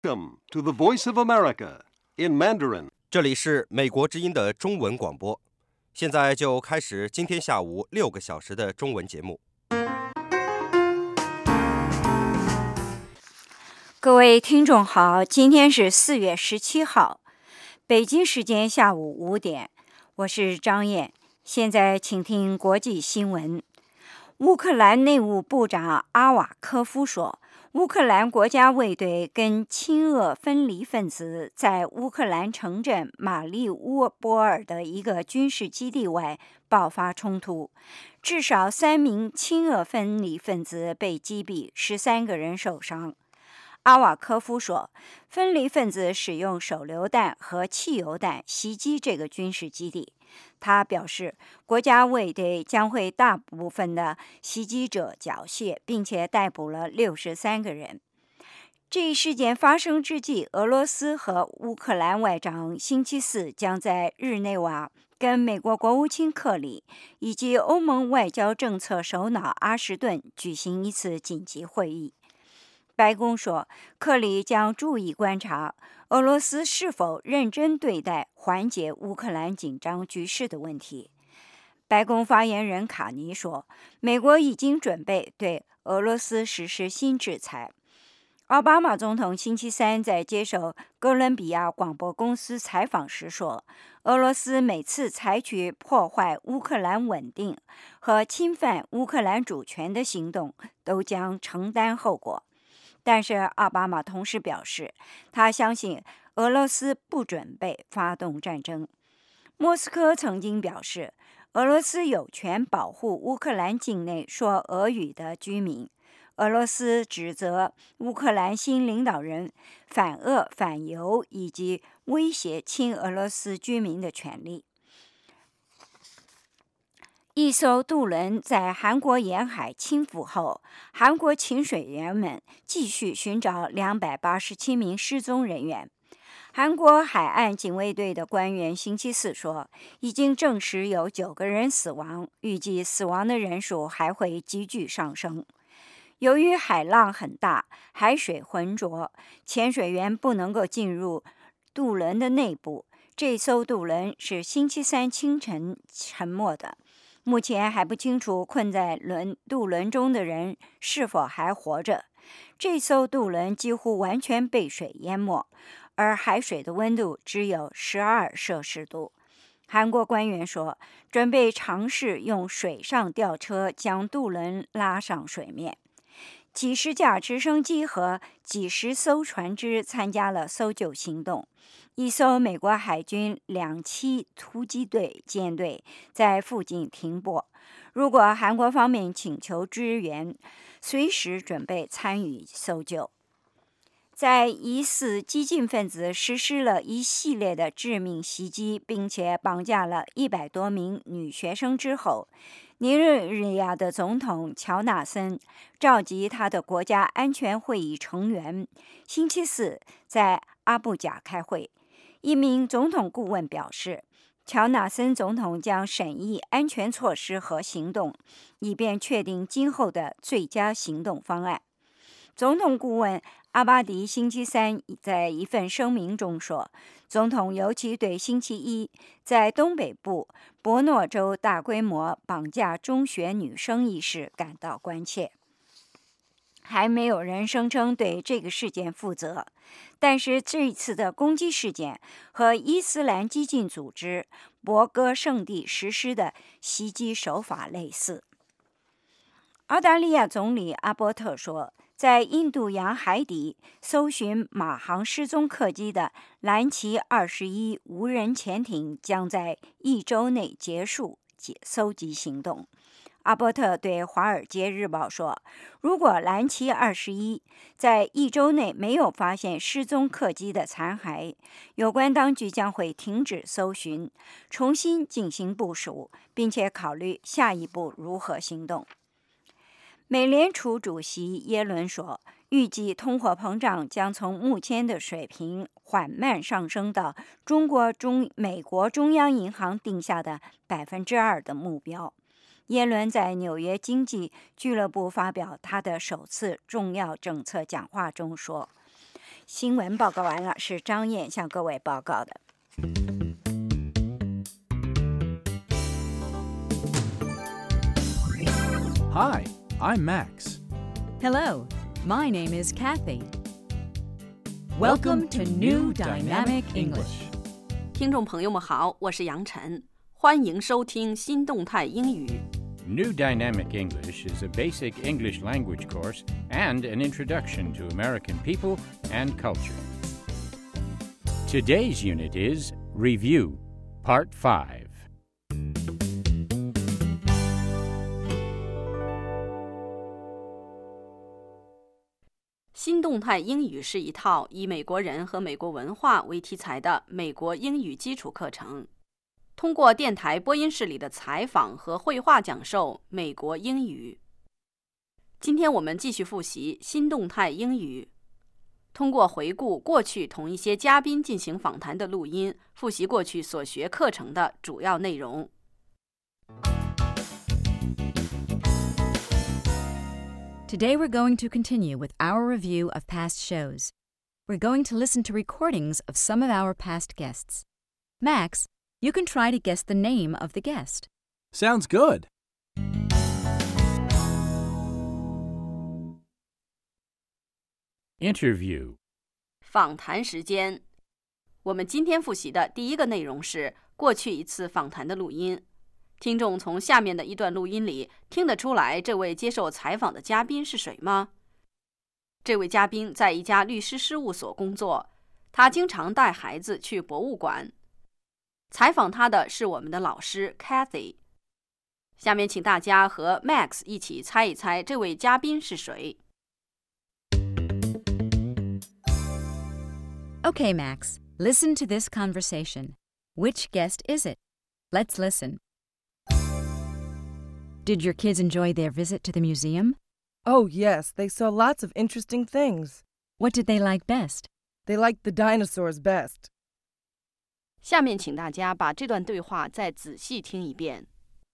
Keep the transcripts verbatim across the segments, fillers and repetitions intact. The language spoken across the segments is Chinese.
Welcome to the Voice of America in Mandarin. 这里是美国之音的中文广播，现在就开始今天下午六个小时的中文节目。 各位听众好，今天是四月十七号，北京时间下午五点，我是张燕。现在请听国际新闻。乌克兰内务部长阿瓦科夫说，乌克兰国家卫队跟亲俄分离分子在乌克兰城镇马利乌波尔的一个军事基地外爆发冲突，至少三名亲俄分离分子被击毙，十三个人受伤。阿瓦科夫说，分离分子使用手榴弹和汽油弹袭击这个军事基地。他表示，国家卫队将会大部分的袭击者缴械，并且逮捕了六十三个人。这一事件发生之际，俄罗斯和乌克兰外长星期四将在日内瓦跟美国国务卿克里以及欧盟外交政策首脑阿什顿举行一次紧急会议。白宫说，克里将注意观察俄罗斯是否认真对待缓解乌克兰紧张局势的问题。白宫发言人卡尼说，美国已经准备对俄罗斯实施新制裁。奥巴马总统星期三在接受哥伦比亚广播公司采访时说，俄罗斯每次采取破坏乌克兰稳定和侵犯乌克兰主权的行动，都将承担后果。但是奥巴马同时表示，他相信俄罗斯不准备发动战争。莫斯科曾经表示，俄罗斯有权保护乌克兰境内说俄语的居民。俄罗斯指责乌克兰新领导人反俄反犹以及威胁亲俄罗斯居民的权利。一艘渡轮在韩国沿海倾覆后，韩国潜水员们继续寻找两百八十七名失踪人员。韩国海岸警卫队的官员星期四说，已经证实有九个人死亡，预计死亡的人数还会急剧上升。由于海浪很大，海水浑浊，潜水员不能够进入渡轮的内部。这艘渡轮是星期三清晨沉没的。目前还不清楚困在轮渡轮中的人是否还活着。这艘渡轮几乎完全被水淹没，而海水的温度只有十二摄氏度。韩国官员说，准备尝试用水上吊车将渡轮拉上水面。几十架直升机和几十艘船只参加了搜救行动。一艘美国海军两栖突击队舰队在附近停泊，如果韩国方面请求支援，随时准备参与搜救。在疑似激进分子实施了一系列的致命袭击，并且绑架了一百多名女学生之后，尼日利亚的总统乔纳森召集他的国家安全会议成员，星期四在阿布贾开会。一名总统顾问表示，乔纳森总统将审议安全措施和行动，以便确定今后的最佳行动方案。总统顾问阿巴迪星期三在一份声明中说，总统尤其对星期一在东北部博诺州大规模绑架中学女生一事感到关切。还没有人声称对这个事件负责，但是这一次的攻击事件和伊斯兰激进组织博戈圣地实施的袭击手法类似。澳大利亚总理阿波特说，在印度洋海底搜寻马航失踪客机的蓝旗二十一无人潜艇将在一周内结束搜集行动。阿波特对《华尔街日报》说，如果蓝旗二十一在一周内没有发现失踪客机的残骸，有关当局将会停止搜寻，重新进行部署，并且考虑下一步如何行动。美联储主席耶伦说，预计通货膨胀将从目前的水平缓慢上升到中国中美国中央银行定下的百分之二的目标。耶伦在纽约经济俱乐部发表他的首次重要政策讲话中说， 新闻报告完了，是张燕向各位报告的。 Hi, I'm Max. Hello, my name is Kathy. Welcome to New Dynamic English. 听众朋友们好，我是杨晨，欢迎收听新动态英语。 New Dynamic English is a basic English language course and an introduction to American people and culture. Today's unit is Review, Part five. 新动态英语是一套以美国人和美国文化为题材的美国英语基础课程，通过电台播音室里的采访和绘画讲授美国英语。今天我们继续复习新动态英语，通过回顾过去同一些嘉宾进行访谈的录音，复习过去所学课程的主要内容。 Today we're going to continue with our review of past shows. We're going to listen to recordings of some of our past guests. Max, you can try to guess the name of the guest. Sounds good. Interview. 访谈时间，我们今天复习的第一个内容是过去一次访谈的录音。听众从下面的一段录音里听得出来这位接受采访的嘉宾是谁吗？这位嘉宾在一家律师事务所工作，他经常带孩子去博物馆。采访他的是我们的老师 Kathy。下面请大家和 Max 一起猜一猜这位嘉宾是谁。 Okay, Max, listen to this conversation. Which guest is it? Let's listen. Did your kids enjoy their visit to the museum? Oh, yes, they saw lots of interesting things. What did they like best? They liked the dinosaurs best. 下面请大家把这段对话再仔细听一遍。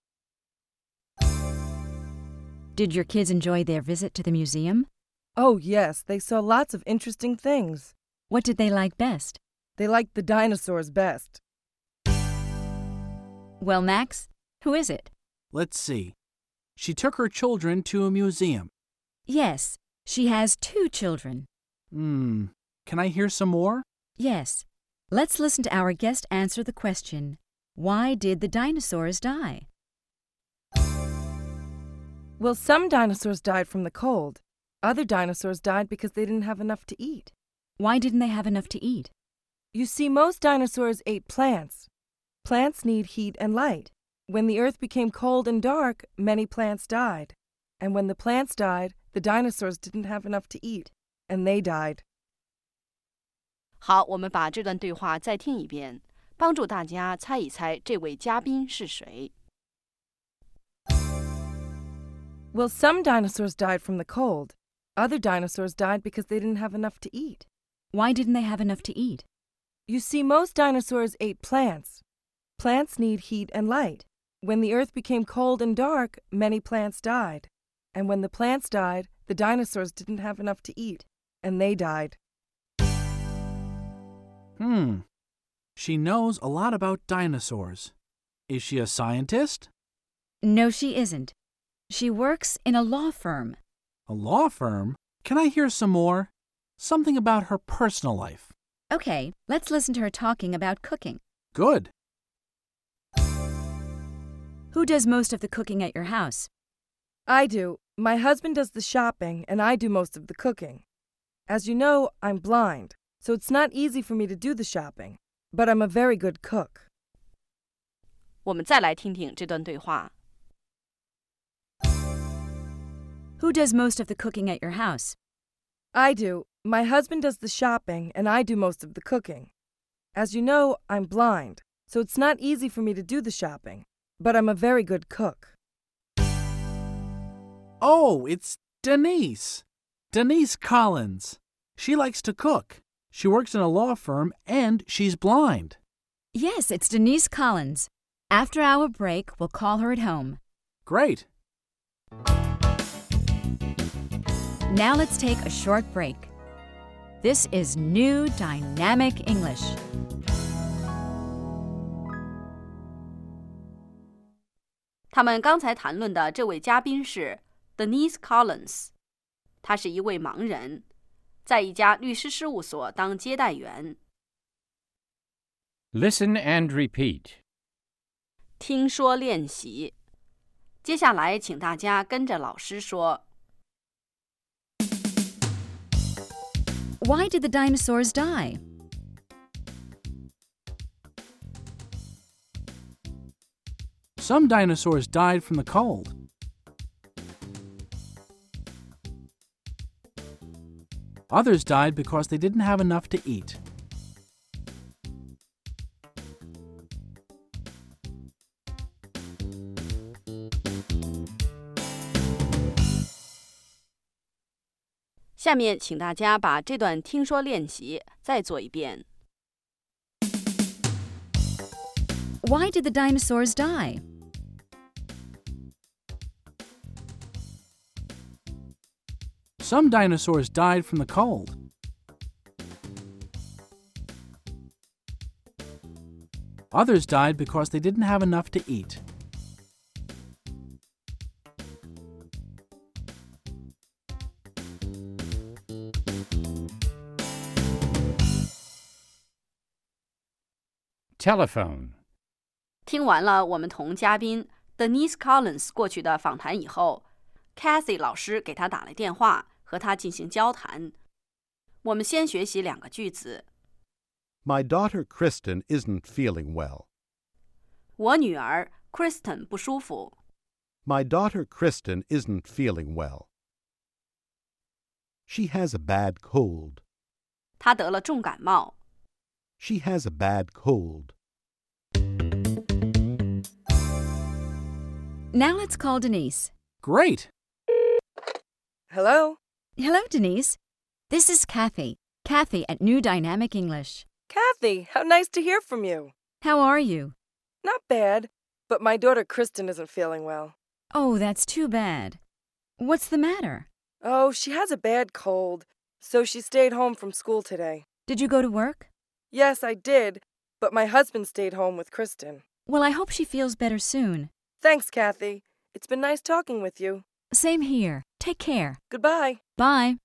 Did your kids enjoy their visit to the museum? Oh, yes, they saw lots of interesting things. What did they like best? They liked the dinosaurs best. Well, Max, who is it? Let's see. She took her children to a museum. Yes, she has two children. Hmm. Can I hear some more? Yes. Let's listen to our guest answer the question, why did the dinosaurs die? Well, some dinosaurs died from the cold. Other dinosaurs died because they didn't have enough to eat. Why didn't they have enough to eat? You see, most dinosaurs ate plants. Plants need heat and light. When the earth became cold and dark, many plants died. And when the plants died, the dinosaurs didn't have enough to eat, and they died. 好，我们把这段对话再听一遍，帮助大家猜一猜这位嘉宾是谁。 Well, some dinosaurs died from the cold. Other dinosaurs died because they didn't have enough to eat. Why didn't they have enough to eat? You see, most dinosaurs ate plants. Plants need heat and light. When the earth became cold and dark, many plants died. And when the plants died, the dinosaurs didn't have enough to eat, and they died. Hmm. She knows a lot about dinosaurs. Is she a scientist? No, she isn't. She works in a law firm. A law firm? Can I hear some more? Something about her personal life. Okay, let's listen to her talking about cooking. Good. Who does most of the cooking at your house? I do. My husband does the shopping, and I do most of the cooking. As you know, I'm blind, so it's not easy for me to do the shopping, but I'm a very good cook. 我们再来听听这段对话。 Who does most of the cooking at your house? I do. My husband does the shopping, and I do most of the cooking. As you know, I'm blind, so it's not easy for me to do the shopping, but I'm a very good cook. Oh, it's Denise. Denise Collins. She likes to cook. She works in a law firm, and she's blind. Yes, it's Denise Collins. After our break, we'll call her at home. Great. Now let's take a short break. This is New Dynamic English. 他们刚才谈论的这位嘉宾是 Denise Collins， 他是一位盲人，在一家律师事务所当接待员。 Listen and repeat. 听说练习。接下来请大家跟着老师说。 Why did the dinosaurs die? Some dinosaurs died from the cold. Others died because they didn't have enough to eat. "下面请大家把这段听说练习再做一遍。 Why did the dinosaurs die? Some dinosaurs died from the cold. Others died because they didn't have enough to eat. Telephone. 听完了我们同嘉宾 Denise Collins 过去的访谈以后 Cathy 老师给他打了电话，和他进行交谈。我们先学习两个句子。 My daughter Kristen isn't feeling well. 我女儿 Kristen 不舒服。 My daughter Kristen isn't feeling well. She has a bad cold. 她得了重感冒。 She has a bad cold. Now let's call Denise. Great! Hello? Hello, Denise. This is Kathy. Kathy at New Dynamic English. Kathy, how nice to hear from you. How are you? Not bad, but my daughter Kristen isn't feeling well. Oh, that's too bad. What's the matter? Oh, she has a bad cold, so she stayed home from school today. Did you go to work? Yes, I did, but my husband stayed home with Kristen. Well, I hope she feels better soon. Thanks, Kathy. It's been nice talking with you. Same here. Take care. Goodbye. Bye.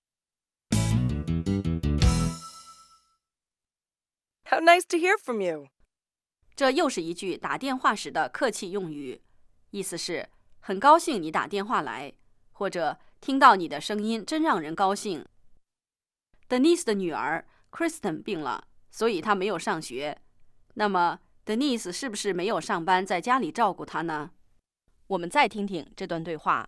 How nice to hear from you. 这又是一句打电话时的客气用语，意思是很高兴你打电话来，或者听到你的声音真让人高兴。Denise 的女儿 Kristen 病了，所以她没有上学。那么 Denise 是不是没有上班，在家里照顾她呢？我们再听听这段对话。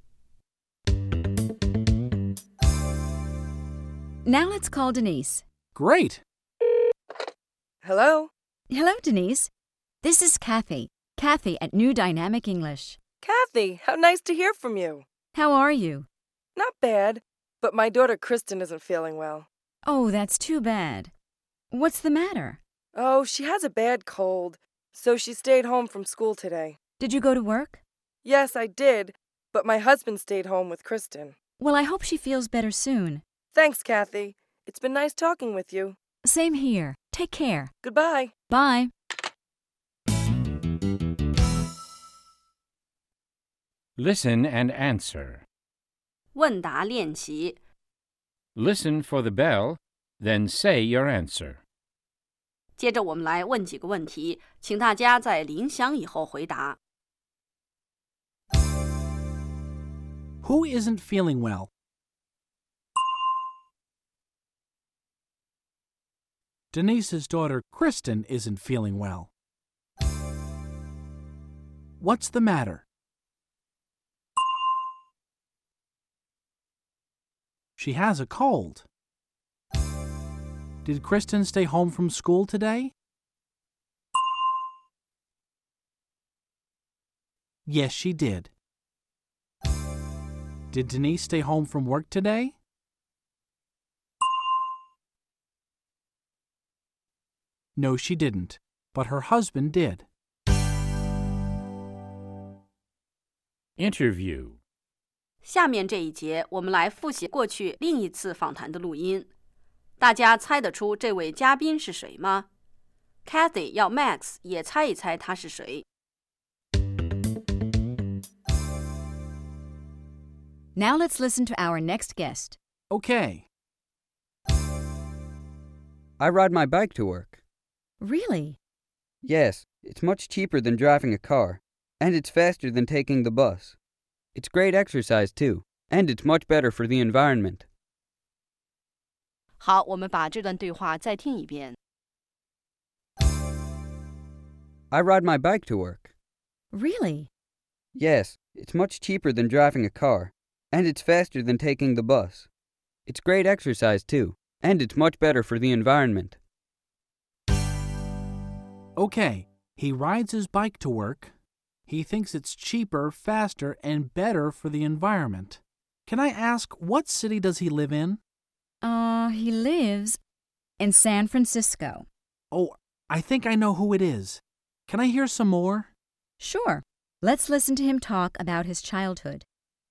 Now let's call Denise. Great! Hello? Hello, Denise. This is Kathy. Kathy at New Dynamic English. Kathy, how nice to hear from you. How are you? Not bad, but my daughter Kristen isn't feeling well. Oh, that's too bad. What's the matter? Oh, she has a bad cold, so she stayed home from school today. Did you go to work? Yes, I did, but my husband stayed home with Kristen. Well, I hope she feels better soon. Thanks, Kathy. It's been nice talking with you. Same here. Take care. Goodbye. Bye. Listen and answer. 问答练习。 Listen for the bell, then say your answer. 接着我们来问几个问题，请大家在铃响以后回答。 Who isn't feeling well? Denise's daughter Kristen isn't feeling well. What's the matter? She has a cold. Did Kristen stay home from school today? Yes, she did. Did Denise stay home from work today? No, she didn't, but her husband did. Interview. 下面这一节，我们来复习过去另一次访谈的录音。 大家猜得出这位嘉宾是谁吗？ Kathy 要 Max 也猜一猜他是谁。 Now let's listen to our next guest. Okay. I ride my bike to work. Really? Yes, it's much cheaper than driving a car, and it's faster than taking the bus. It's great exercise, too, and it's much better for the environment. 好，我们把这段对话再听一遍。 I ride my bike to work. Really? Yes, it's much cheaper than driving a car, and it's faster than taking the bus. It's great exercise, too, and it's much better for the environment. Okay, he rides his bike to work. He thinks it's cheaper, faster, and better for the environment. Can I ask, what city does he live in? Uh, he lives in San Francisco. Oh, I think I know who it is. Can I hear some more? Sure. Let's listen to him talk about his childhood.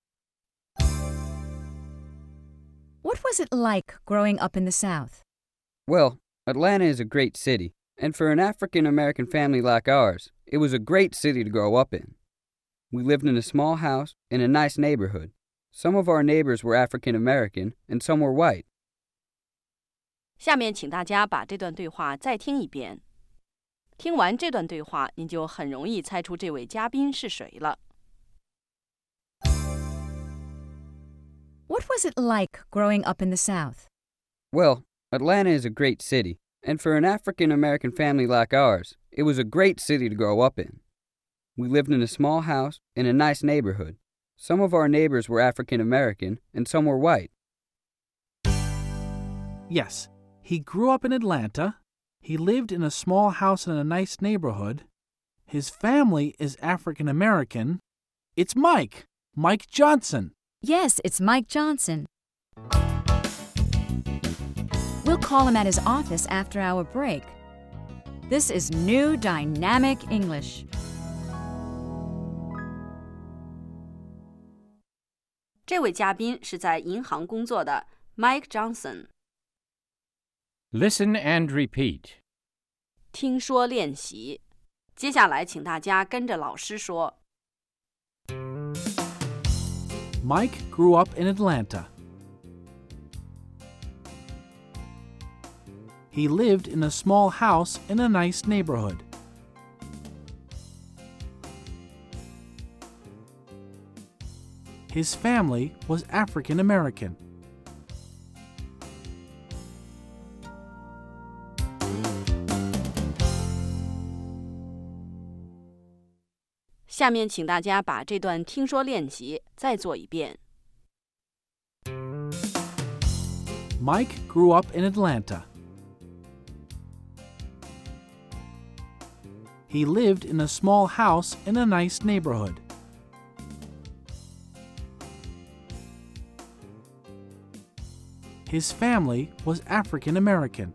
What was it like growing up in the South? Well, Atlanta is a great city, and for an African-American family like ours, it was a great city to grow up in. We lived in a small house in a nice neighborhood. Some of our neighbors were African-American, and some were white. 下面请大家把这段对话再听一遍。听完这段对话，您就很容易猜出这位嘉宾是谁了。 What was it like growing up in the South? Well, Atlanta is a great city, and for an African-American family like ours, it was a great city to grow up in. We lived in a small house in a nice neighborhood. Some of our neighbors were African-American, and some were white. Yes, he grew up in Atlanta. He lived in a small house in a nice neighborhood. His family is African-American. It's Mike, Mike Johnson. Yes, it's Mike Johnson. We'll call him at his office after our break. This is New Dynamic English. 这位嘉宾是在银行工作的 Mike Johnson。 Listen and repeat. 听说练习。接下来请大家跟着老师说。 Mike grew up in Atlanta. He lived in a small house in a nice neighborhood. His family was African American. 下面请大家把这段听说练习再做一遍。 Mike grew up in Atlanta. He lived in a small house in a nice neighborhood. His family was African American.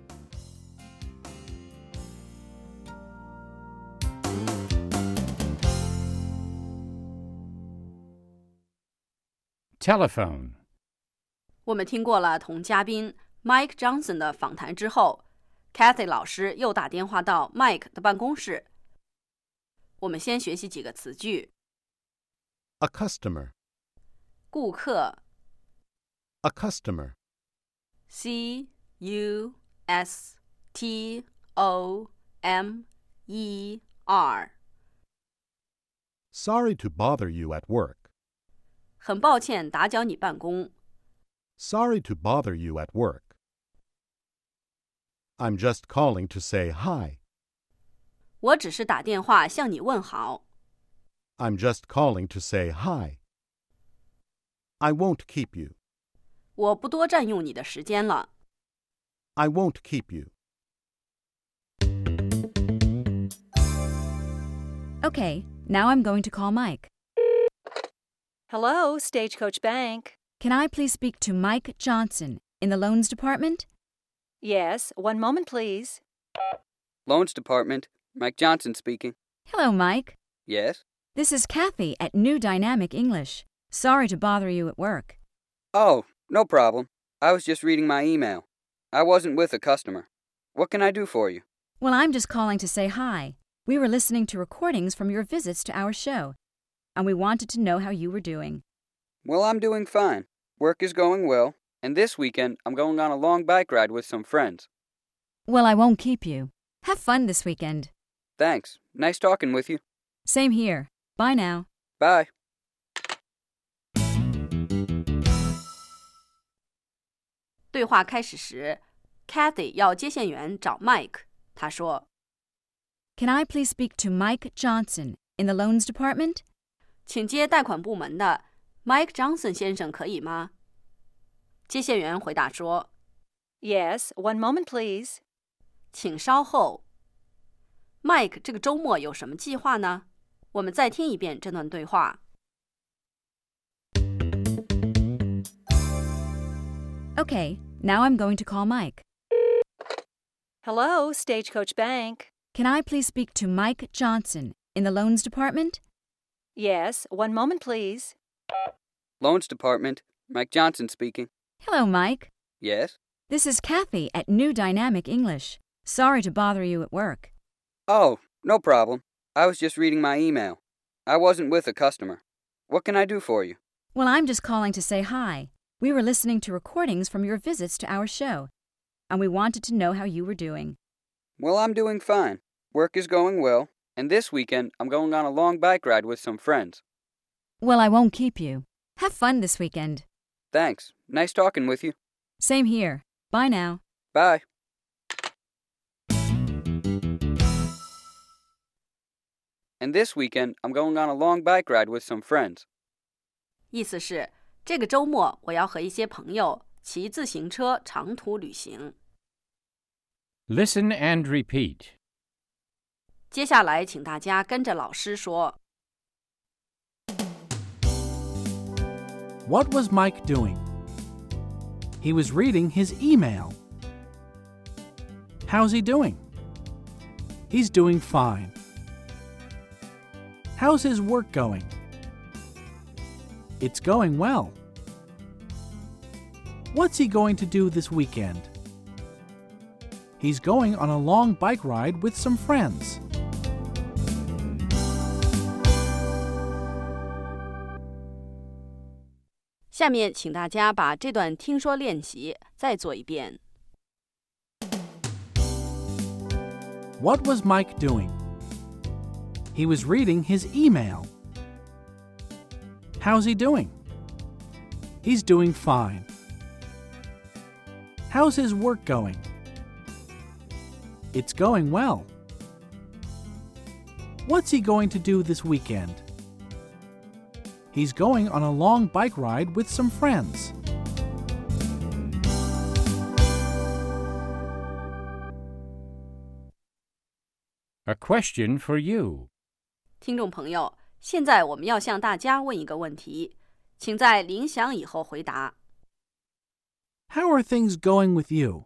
，Telephone。 我们听过了同嘉宾 Mike Johnson 的访谈之后 ，Kathy 老师又打电话到 Mike 的办公室。我们先学习几个词句。 A customer. 顾客。 A customer. C U S T O M E R. Sorry to bother you at work. 很抱歉打搅你办公。 Sorry to bother you at work. I'm just calling to say hi. 我只是打电话向你问好。 I'm just calling to say hi. I won't keep you. 我不多占用你的时间了。 I won't keep you. Okay, now I'm going to call Mike. Hello, Stagecoach Bank. Can I please speak to Mike Johnson in the loans department? Yes, one moment, please. Loans Department. Mike Johnson speaking. Hello, Mike. Yes? This is Kathy at New Dynamic English. Sorry to bother you at work. Oh, no problem. I was just reading my email. I wasn't with a customer. What can I do for you? Well, I'm just calling to say hi. We were listening to recordings from your visits to our show, and we wanted to know how you were doing. Well, I'm doing fine. Work is going well, and this weekend I'm going on a long bike ride with some friends. Well, I won't keep you. Have fun this weekend. Thanks. Nice talking with you. Same here. Bye now. Bye. 对话开始时 ，Kathy 要接线员找 Mike。他说 Can I please speak to Mike Johnson in the loans department? 请接贷款部门的 Mike Johnson 先生可以吗？接线员回答说 Yes, one moment, please. 请稍后。Mike 这个周末有什么计划呢？我们再听一遍这段对话。 Okay, now I'm going to call Mike. Hello, Stagecoach Bank. Can I please speak to Mike Johnson in the loans department? Yes, one moment, please. Loans Department. Mike Johnson speaking. Hello, Mike. Yes? This is Kathy at New Dynamic English. Sorry to bother you at work. Oh, no problem. I was just reading my email. I wasn't with a customer. What can I do for you? Well, I'm just calling to say hi. We were listening to recordings from your visits to our show, and we wanted to know how you were doing. Well, I'm doing fine. Work is going well, and this weekend I'm going on a long bike ride with some friends. Well, I won't keep you. Have fun this weekend. Thanks. Nice talking with you. Same here. Bye now. Bye. And this weekend I'm going on a long bike ride with some friends. 意思是这个周末我要和一些朋友骑自行车长途旅行。 Listen and repeat. 接下来请大家跟着老师说。 What was Mike doing? He was reading his email. How's he doing? He's doing fine. How's his work going? It's going well. What's he going to do this weekend? He's going on a long bike ride with some friends. 下面请大家把这段听说练习再做一遍。 What was Mike doing? He was reading his email. How's he doing? He's doing fine. How's his work going? It's going well. What's he going to do this weekend? He's going on a long bike ride with some friends. 'A question for you. 听众朋友，现在我们要向大家问一个问题，请在铃响以后回答。 How are things going with you?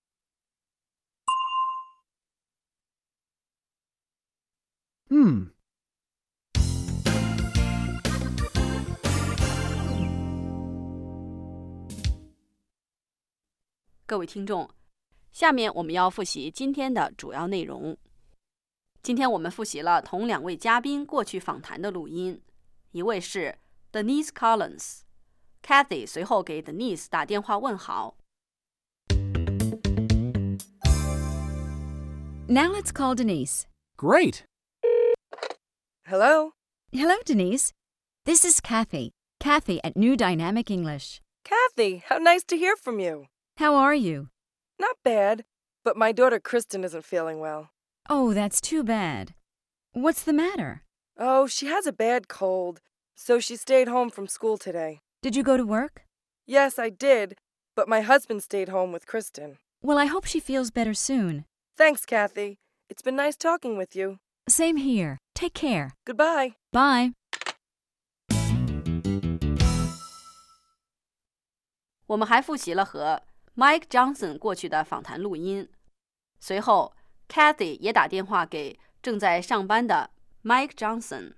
Hmm. 各位听众，下面我们要复习今天的主要内容。今天我们复习了同两位嘉宾过去访谈的录音，一位是 Denise Collins。Kathy 随后给 Denise 打电话问好。 Now let's call Denise. Great. Hello? Hello, Denise. This is Kathy. Kathy at New Dynamic English. Kathy, how nice to hear from you. How are you? Not bad, but my daughter Kristen isn't feeling well. Oh, that's too bad. What's the matter? Oh, she has a bad cold, so she stayed home from school today. Did you go to work? Yes, I did, but my husband stayed home with Kristen. Well, I hope she feels better soon. Thanks, Kathy. It's been nice talking with you. Same here. Take care. Goodbye. Bye. 我们还复习了和 Mike Johnson 过去的访谈录音。随后 Kathy 也打电话给正在上班的 Mike Johnson。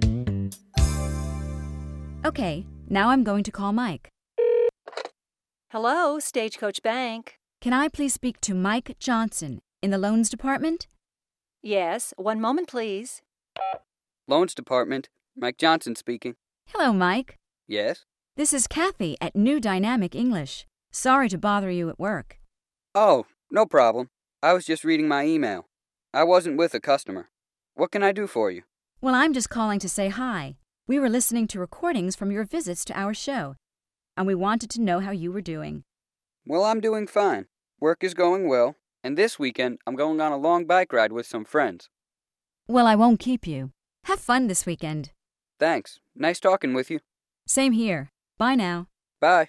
Okay, now I'm going to call Mike. Hello, Stagecoach Bank. Can I please speak to Mike Johnson in the loans department? Yes, one moment, please. Loans Department. Mike Johnson speaking. Hello, Mike. Yes? This is Kathy at New Dynamic English. Sorry to bother you at work. Oh, no problem. I was just reading my email. I wasn't with a customer. What can I do for you? Well, I'm just calling to say hi. We were listening to recordings from your visits to our show, and we wanted to know how you were doing. Well, I'm doing fine. Work is going well, and this weekend I'm going on a long bike ride with some friends. Well, I won't keep you. Have fun this weekend. Thanks. Nice talking with you. Same here. Bye now. Bye.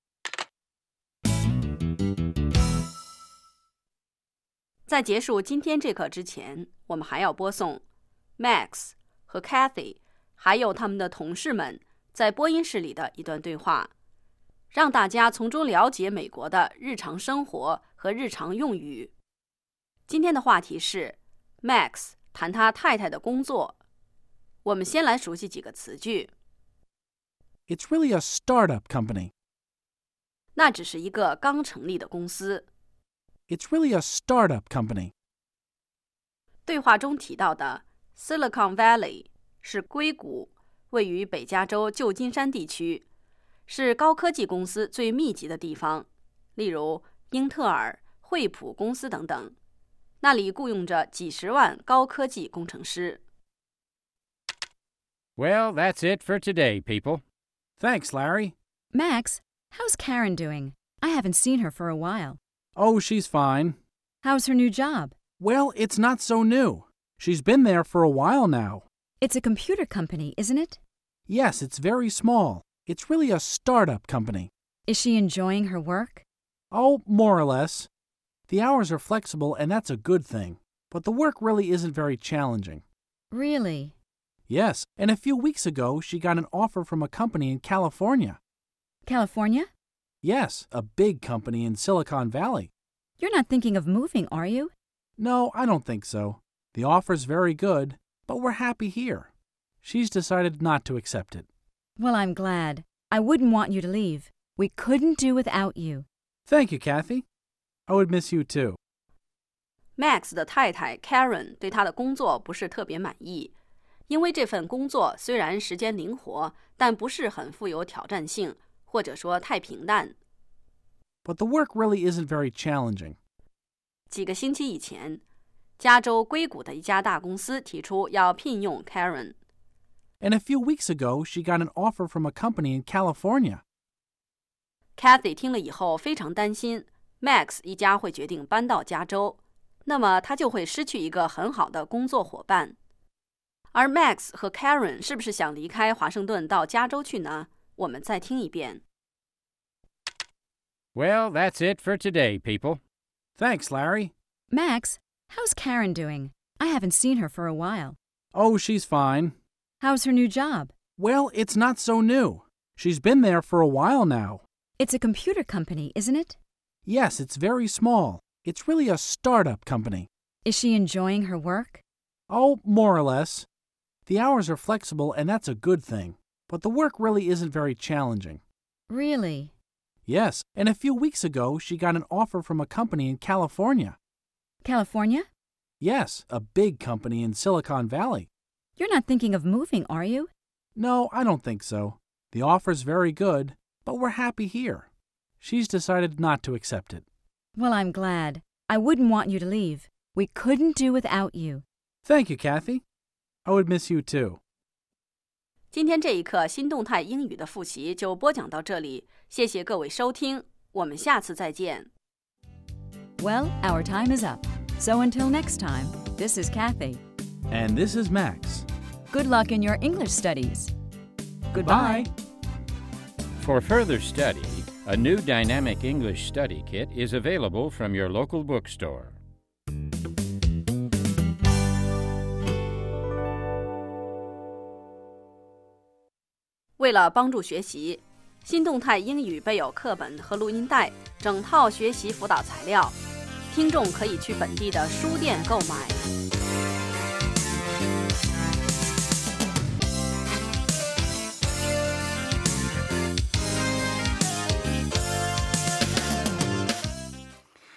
在结束今天这课之前，我们还要播送 Max 和 Kathy 还有他们的同事们在播音室里的一段对话，让大家从中了解美国的日常生活和日常用语。今天的话题是 Max 谈他太太的工作。我们先来熟悉几个词句。 It's really a startup company. 那只是一个刚成立的公司。 It's really a startup company. 对话中提到的 Silicon Valley 是硅谷，位于北加州旧金山地区，是高科技公司最密集的地方，例如英特尔、惠普公司等等。那里雇佣着几十万高科技工程师。 Well, that's it for today, people. Thanks, Larry. Max, how's Karen doing? I haven't seen her for a while. Oh, she's fine. How's her new job? Well, it's not so new. She's been there for a while now. It's a computer company, isn't it? Yes, it's very small. It's really a startup company. Is she enjoying her work? Oh, more or less. The hours are flexible, and that's a good thing. But the work really isn't very challenging. Really? Yes, and a few weeks ago, she got an offer from a company in California. California? Yes, a big company in Silicon Valley. You're not thinking of moving, are you? No, I don't think so. The offer's very good, but we're happy here. She's decided not to accept it. Well, I'm glad. I wouldn't want you to leave. We couldn't do without you. Thank you, Kathy. I would miss you too. Max 的太太 Karen 对他的工作不是特别满意，因为这份工作虽然时间灵活，但不是很富有挑战性，或者说太平淡。 But the work really isn't very challenging. 几个星期以前，加州硅谷的一家大公司提出要聘用 Karen。 And a few weeks ago, she got an offer from a company in California. Kathy 听了以后非常担心 Max 一家会决定搬到加州，那么他就会失去一个很好的工作伙伴。而 Max 和 Karen 是不是想离开华盛顿到加州去呢？我们再听一遍。 Well, that's it for today, people. Thanks, Larry. Max, how's Karen doing? I haven't seen her for a while. Oh, she's fine. How's her new job? Well, it's not so new. She's been there for a while now. It's a computer company, isn't it? Yes, it's very small. It's really a startup company. Is she enjoying her work? Oh, more or less. The hours are flexible, and that's a good thing. But the work really isn't very challenging. Really? Yes, and a few weeks ago, she got an offer from a company in California. California? Yes, a big company in Silicon Valley. You're not thinking of moving, are you? No, I don't think so. The offer's very good, but we're happy here. She's decided not to accept it. Well, I'm glad. I wouldn't want you to leave. We couldn't do without you. Thank you, Kathy. I would miss you too. 今天这一课新动态英语的复习就播讲到这里，谢谢各位收听，我们下次再见。 Well, our time is up. So until next time, this is Kathy. And this is Max. Good luck in your English studies. Goodbye. Bye. For further study, a new Dynamic English Study Kit is available from your local bookstore. 为了帮助学习，新动态英语备有课本和录音带，整套学习辅导材料，听众可以去本地的书店购买。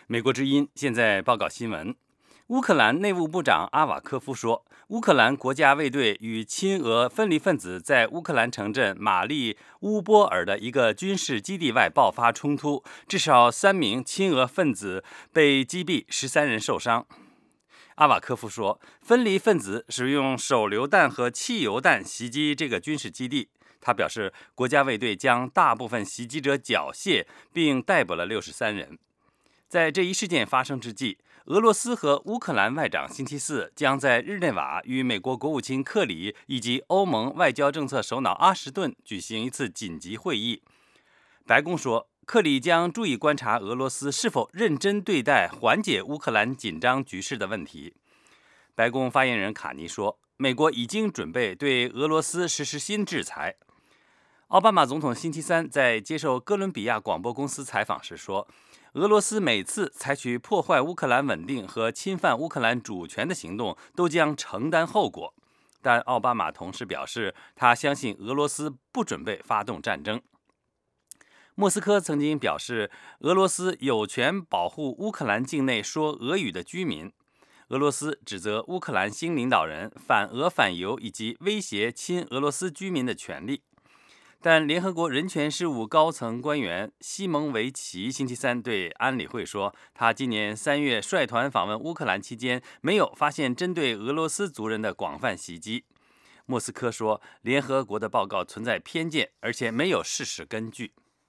美国之音现在报告新闻。乌克兰内务部长阿瓦科夫说，乌克兰国家卫队与亲俄分离分子在乌克兰城镇马利乌波尔的一个军事基地外爆发冲突，至少三名亲俄分子被击毙，十三人受伤。阿瓦科夫说，分离分子使用手榴弹和汽油弹袭击这个军事基地。他表示，国家卫队将大部分袭击者缴械，并逮捕了六十三人。在这一事件发生之际，俄罗斯和乌克兰外长星期四将在日内瓦与美国国务卿克里以及欧盟外交政策首脑阿什顿举行一次紧急会议。白宫说，克里将注意观察俄罗斯是否认真对待缓解乌克兰紧张局势的问题。白宫发言人卡尼说，美国已经准备对俄罗斯实施新制裁。奥巴马总统星期三在接受哥伦比亚广播公司采访时说，俄罗斯每次采取破坏乌克兰稳定和侵犯乌克兰主权的行动都将承担后果。但奥巴马同时表示，他相信俄罗斯不准备发动战争。莫斯科曾经表示，俄罗斯有权保护乌克兰境内说俄语的居民。俄罗斯指责乌克兰新领导人反俄反犹以及威胁亲俄罗斯居民的权利。但联合国人权事务高层官员西蒙维奇星期三对安理会说，他今年三月率团访问乌克兰期间，没有发现针对俄罗斯族人的广泛袭击。莫斯科说，联合国的报告存在偏见，而且没有事实根据。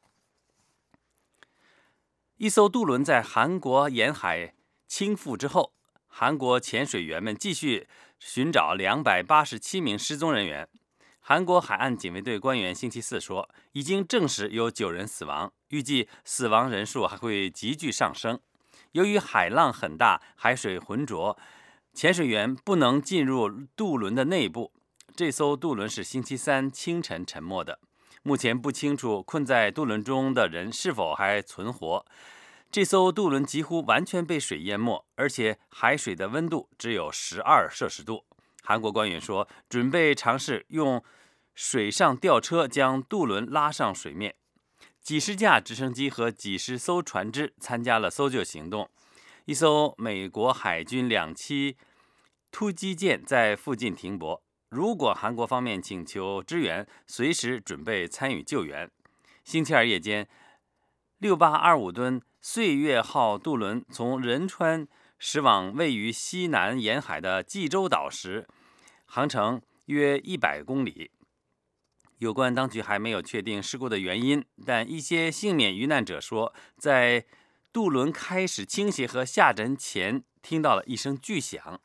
一艘渡轮在韩国沿海倾覆之后，韩国潜水员们继续寻找两百八十七名失踪人员。韩国海岸警卫队官员星期四说，已经证实有九人死亡，预计死亡人数还会急剧上升。由于海浪很大，海水浑浊，潜水员不能进入渡轮的内部。这艘渡轮是星期三清晨沉没的。目前不清楚困在渡轮中的人是否还存活。这艘渡轮几乎完全被水淹没，而且海水的温度只有十二摄氏度。韩国官员说，准备尝试用水上吊车将渡轮拉上水面。几十架直升机和几十艘船只参加了搜救行动。一艘美国海军两栖突击舰在附近停泊。如果韩国方面请求支援，随时准备参与救援。星期二夜间，六八二五吨岁月号渡轮从仁川驶往位于西南沿海的济州岛时，航程约一百公里。有关当局还没有确定事故的原因，但一些幸免遇难者说，在渡轮开始倾斜和下沉前听到了一声巨响。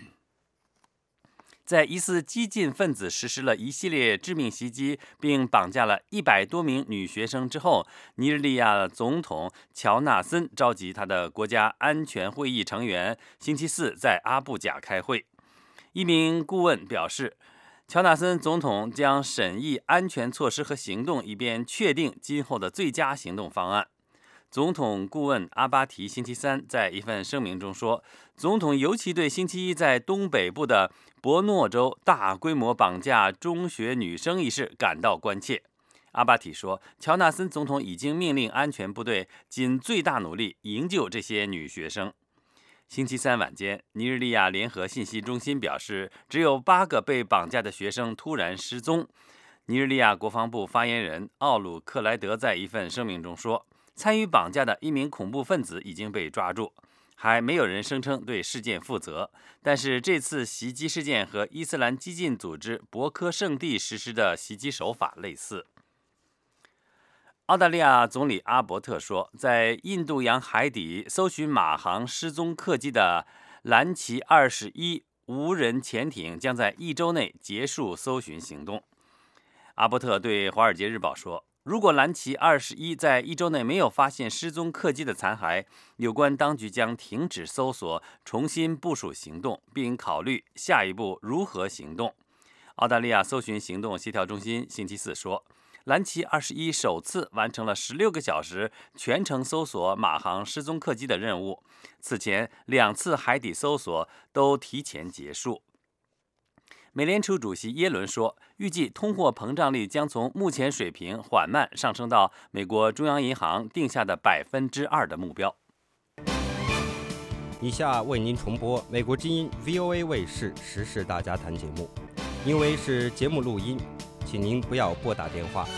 在疑似激进分子实施了一系列致命袭击并绑架了一百多名女学生之后，尼日利亚总统乔纳森召集他的国家安全会议成员星期四在阿布贾开会。一名顾问表示，乔纳森总统将审议安全措施和行动，以便确定今后的最佳行动方案。总统顾问阿巴提星期三在一份声明中说，总统尤其对星期一在东北部的博诺州大规模绑架中学女生一事感到关切。阿巴提说，乔纳森总统已经命令安全部队尽最大努力营救这些女学生。星期三晚间，尼日利亚联合信息中心表示，只有八个被绑架的学生突然失踪。尼日利亚国防部发言人奥鲁克莱德在一份声明中说，参与绑架的一名恐怖分子已经被抓住，还没有人声称对事件负责。但是这次袭击事件和伊斯兰激进组织博科圣地实施的袭击手法类似。澳大利亚总理阿伯特说，在印度洋海底搜寻马航失踪客机的蓝旗二十一无人潜艇将在一周内结束搜寻行动。阿伯特对《华尔街日报》说，如果蓝旗二十一在一周内没有发现失踪客机的残骸，有关当局将停止搜索，重新部署行动，并考虑下一步如何行动。澳大利亚搜寻行动协调中心星期四说，蓝旗二十一首次完成了十六个小时全程搜索马航失踪客机的任务，此前两次海底搜索都提前结束。美联储主席耶伦说，预计通货膨胀率将从目前水平缓慢上升到美国中央银行定下的百分之二的目标。 以下为您重播美国之音 V O A 卫视时事大家谈节目，因为是节目录音，请您不要拨打电话。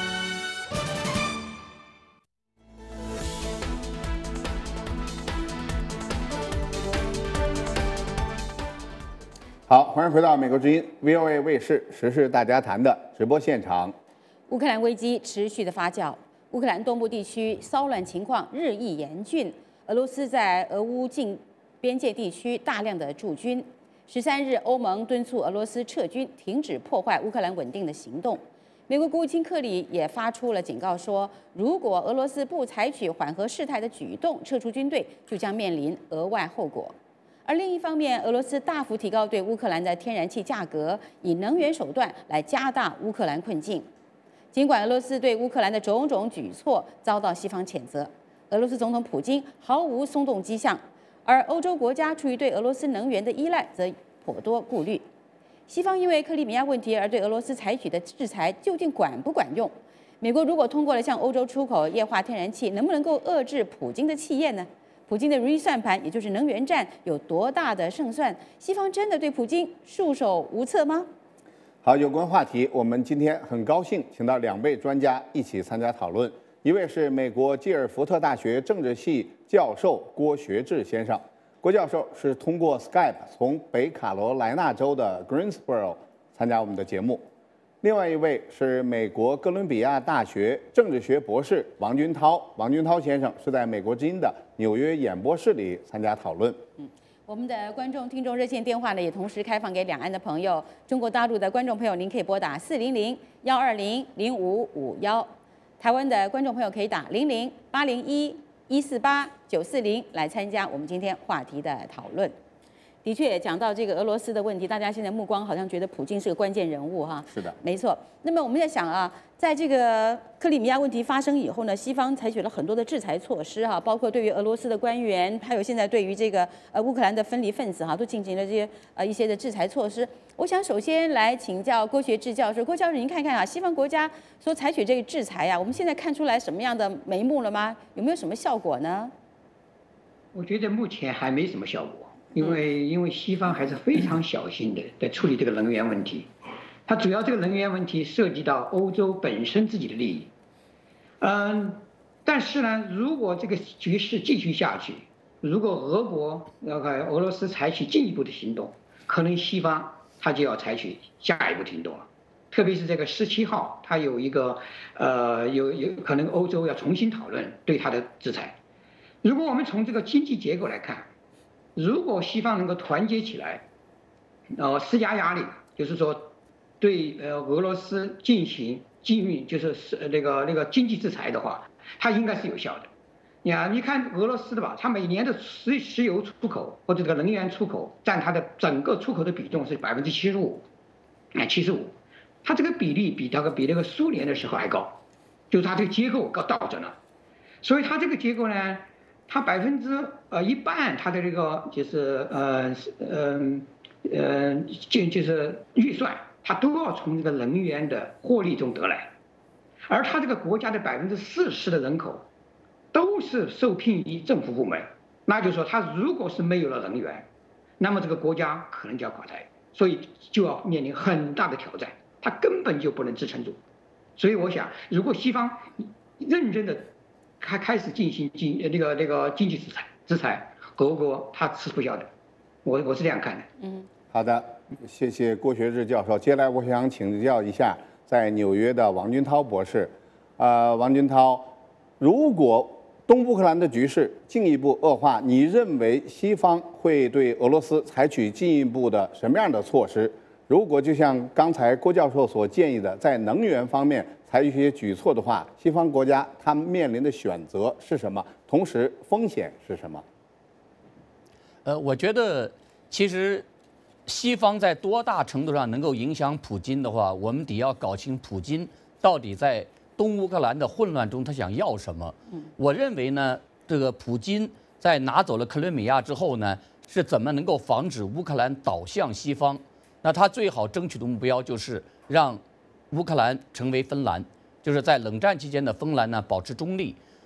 好，欢迎回到美国之音 V O A 卫视时事大家谈的直播现场。 乌克兰危机持续的发酵，乌克兰东部地区骚乱情况日益严峻，俄罗斯在俄乌境边界地区大量的驻军。十三日，欧盟敦促俄罗斯撤军，停止破坏乌克兰稳定的行动。美国国务卿克里也发出了警告说，如果俄罗斯不采取缓和事态的举动，撤出军队，就将面临额外后果。而另一方面，俄罗斯大幅提高对乌克兰的天然气价格，以能源手段来加大乌克兰困境。尽管俄罗斯对乌克兰的种种举措遭到西方谴责，俄罗斯总统普京毫无松动迹象，而欧洲国家出于对俄罗斯能源的依赖，则颇多顾虑。西方因为克里米亚问题而对俄罗斯采取的制裁究竟管不管用？美国如果通过了向欧洲出口液化天然气，能不能够遏制普京的气焰呢？普京的如意算盘，也就是能源战有多大的胜算？西方真的对普京束手无策吗？ 好，有关话题，我们今天很高兴请到两位专家一起参加讨论。一位是美国基尔福特大学政治系教授郭学志先生，郭教授是通过 Skype 从北卡罗来纳州的 Greensboro 参加我们的节目。另外一位是美国哥伦比亚大学政治学博士王军涛，王军涛先生是在美国之音的纽约演播室里参加讨论。 嗯，我们的观众听众热线电话呢，也同时开放给两岸的朋友。中国大陆的观众朋友，您可以拨打四零零幺二零零五五幺；台湾的观众朋友可以打零零八零一一四八九四零来参加我们今天话题的讨论。的确，讲到这个俄罗斯的问题，大家现在目光好像觉得普京是个关键人物哈。 是的， 没错。那么我们在想啊，在这个克里米亚问题发生以后呢，西方采取了很多的制裁措施哈，包括对于俄罗斯的官员，还有现在对于这个呃乌克兰的分离分子哈，都进行了这些呃一些的制裁措施。我想首先来请教郭学志教授，郭教授您看看啊，西方国家所采取这个制裁啊，我们现在看出来什么样的眉目了吗？有没有什么效果呢？ 我觉得目前还没什么效果。因为因为西方还是非常小心的在处理这个能源问题，它主要这个能源问题涉及到欧洲本身自己的利益，嗯，但是呢，如果这个局势继续下去，如果俄国那个俄罗斯采取进一步的行动，可能西方它就要采取下一步行动了，特别是这个十七号，它有一个呃有有可能欧洲要重新讨论对它的制裁。如果我们从这个经济结构来看，如果西方能够团结起来，呃，施加压力，就是说，对呃俄罗斯进行禁运，就是是那个那个经济制裁的话，它应该是有效的。你啊，你看俄罗斯的吧，它每年的石石油出口或者这个能源出口占它的整个出口的比重是百分之七十五，啊，七十五，它这个比例比那个比那个苏联的时候还高，就是它这个结构高倒着呢，所以它这个结构呢。它百分之呃一半，它的这个就是呃呃呃就就是预算，它都要从这个能源的获利中得来，而它这个国家的百分之四十的人口都是受聘于政府部门，那就是说，它如果是没有了能源，那么这个国家可能就要垮台，所以就要面临很大的挑战，它根本就不能支撑住。所以我想，如果西方认真的开开始进行经那个那个经济制裁制裁，俄国它吃不消的，我我是这样看的。 嗯， 好的，谢谢郭学志教授。接下来我想请教一下在纽约的王军涛博士，呃，王军涛，如果东乌克兰的局势进一步恶化，你认为西方会对俄罗斯采取进一步的什么样的措施？如果就像刚才郭教授所建议的，在能源方面采取一些举措的话，西方国家他们面临的选择是什么？同时风险是什么？ 呃，我觉得其实西方在多大程度上能够影响普京的话，我们得要搞清普京到底在东乌克兰的混乱中他想要什么。 嗯， 我认为呢，这个普京在拿走了克里米亚之后呢，是怎么能够防止乌克兰倒向西方？那他最好争取的目标就是让乌克兰成为芬兰，就是在冷战期间的芬兰呢保持中立。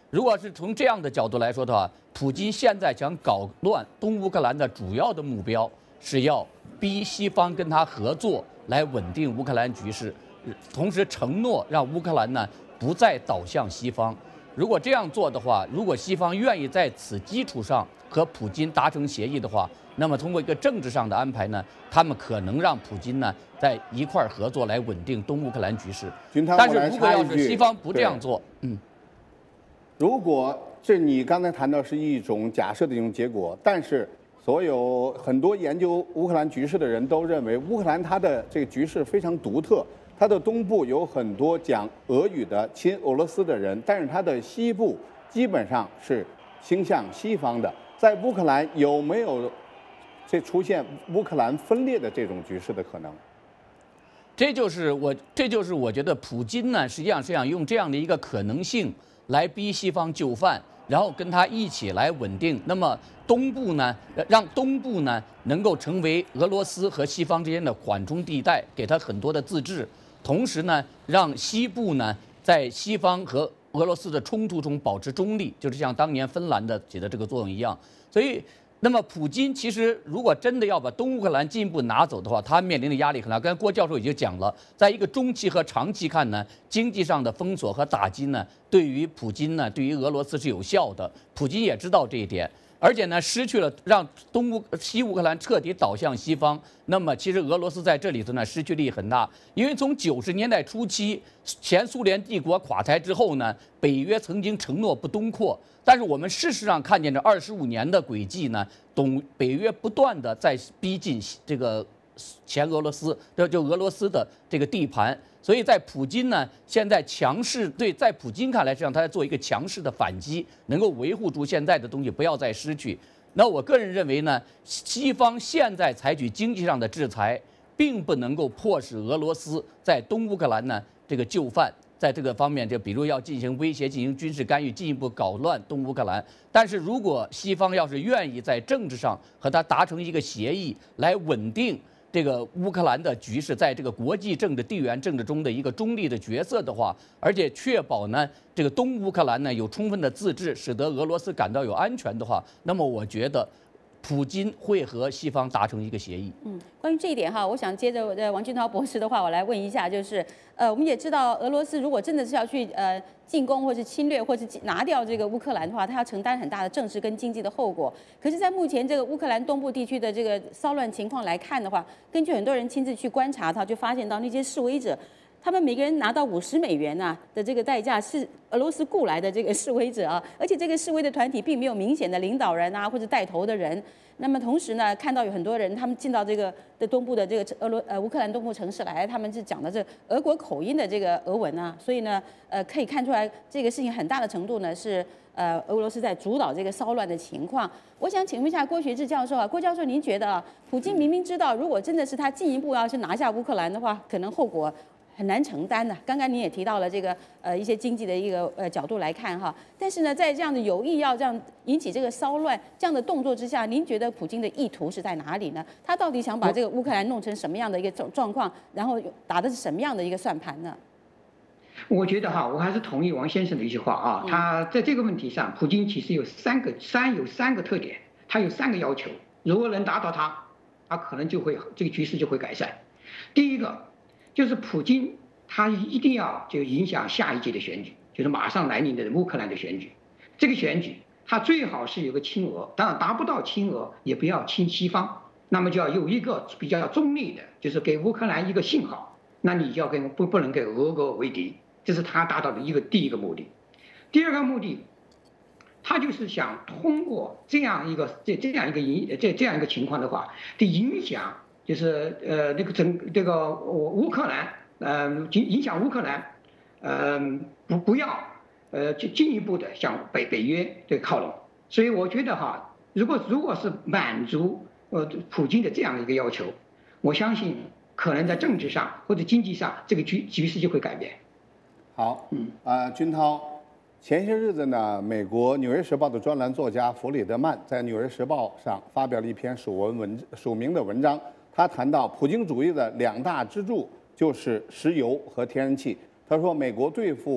如果是从这样的角度来说的话，普京现在想搞乱东乌克兰的主要的目标是要逼西方跟他合作，来稳定乌克兰局势，同时承诺让乌克兰呢不再倒向西方。如果这样做的话，如果西方愿意在此基础上和普京达成协议的话，那么通过一个政治上的安排呢，他们可能让普京呢在一块儿合作来稳定东乌克兰局势。但是如果要是西方不这样做，嗯。 如果这你刚才谈到是一种假设的一种结果，但是所有很多研究乌克兰局势的人都认为，乌克兰它的这个局势非常独特，它的东部有很多讲俄语的亲俄罗斯的人，但是它的西部基本上是倾向西方的。在乌克兰有没有这出现乌克兰分裂的这种局势的可能？ 这就是我，这就是我觉得普京呢，实际上是想用这样的一个可能性来逼西方就范，然后跟他一起来稳定。那么东部呢，让东部呢能够成为俄罗斯和西方之间的缓冲地带，给他很多的自治。同时呢，让西部呢在西方和俄罗斯的冲突中保持中立，就是像当年芬兰的起的这个作用一样。所以，那么普京其实如果真的要把东乌克兰进一步拿走的话，他面临的压力很大。刚才郭教授已经讲了，在一个中期和长期看呢，经济上的封锁和打击呢，对于普京呢，对于俄罗斯是有效的。普京也知道这一点。而且呢，失去了让东乌西乌克兰彻底倒向西方，那么其实俄罗斯在这里头呢失去力很大。因为从九十年代初期，前苏联帝国垮台之后呢，北约曾经承诺不东扩，但是我们事实上看见这二十五年的轨迹呢，东北约不断的在逼近这个前俄罗斯，就就俄罗斯的这个地盘。所以在普京呢，现在强势对，在普京看来，实际上他在做一个强势的反击，能够维护住现在的东西，不要再失去。那我个人认为呢，西方现在采取经济上的制裁，并不能够迫使俄罗斯在东乌克兰呢这个就范，在这个方面，就比如要进行威胁、进行军事干预，进一步搞乱东乌克兰。但是如果西方要是愿意在政治上和他达成一个协议，来稳定这个乌克兰的局势在这个国际政治、地缘政治中的一个中立的角色的话，而且确保呢这个东乌克兰呢有充分的自治，使得俄罗斯感到有安全的话，那么我觉得普京会和西方达成一个协议。 嗯，关于这一点哈，我想接着呃王俊涛博士的话，我来问一下，就是呃我们也知道俄罗斯如果真的是要去呃进攻或是侵略或是拿掉这个乌克兰的话，它要承担很大的政治跟经济的后果。可是，在目前这个乌克兰东部地区的这个骚乱情况来看的话，根据很多人亲自去观察，他就发现到那些示威者，他们每个人拿到五十美元呐、啊、的这个代价，是俄罗斯雇来的这个示威者啊，而且这个示威的团体并没有明显的领导人啊或者带头的人。那么同时呢，看到有很多人他们进到这个的东部的这个俄罗呃乌克兰东部城市来，他们是讲的这俄国口音的这个俄文啊，所以呢呃可以看出来这个事情很大的程度呢是呃俄罗斯在主导这个骚乱的情况。我想请问一下郭学志教授啊，郭教授您觉得啊，普京明明知道如果真的是他进一步要是拿下乌克兰的话，可能后果很难承担的。刚刚您也提到了这个呃一些经济的一个呃角度来看哈，但是呢，在这样的有意要这样引起这个骚乱这样的动作之下，您觉得普京的意图是在哪里呢？他到底想把这个乌克兰弄成什么样的一个状状况，然后打的是什么样的一个算盘呢？ 我觉得哈，我还是同意王先生的一句话啊，他在这个问题上，普京其实有三个三有三个特点，他有三个要求，如果能达到他，他可能就会这个局势就会改善。第一个就是普京他一定要就影响下一届的选举，就是马上来临的乌克兰的选举。这个选举他最好是有个亲俄，当然达不到亲俄，也不要亲西方，那么就要有一个比较中立的，就是给乌克兰一个信号，那你就要跟不不能跟俄国为敌，这是他达到的一个第一个目的。第二个目的，他就是想通过这样一个这这样一个影这这样一个情况的话的影响，就是呃那个整这个乌克兰呃影影响乌克兰呃不不要呃就进一步的向北北约对靠拢。所以我觉得哈，如果如果是满足呃普京的这样一个要求，我相信可能在政治上或者经济上这个局局势就会改变。 好，嗯啊、呃，军涛。前些日子呢，美国《纽约时报》的专栏作家弗里德曼在《纽约时报》上发表了一篇署文文署名的文章。他谈到普京主义的两大支柱就是石油和天然气。他说，美国对付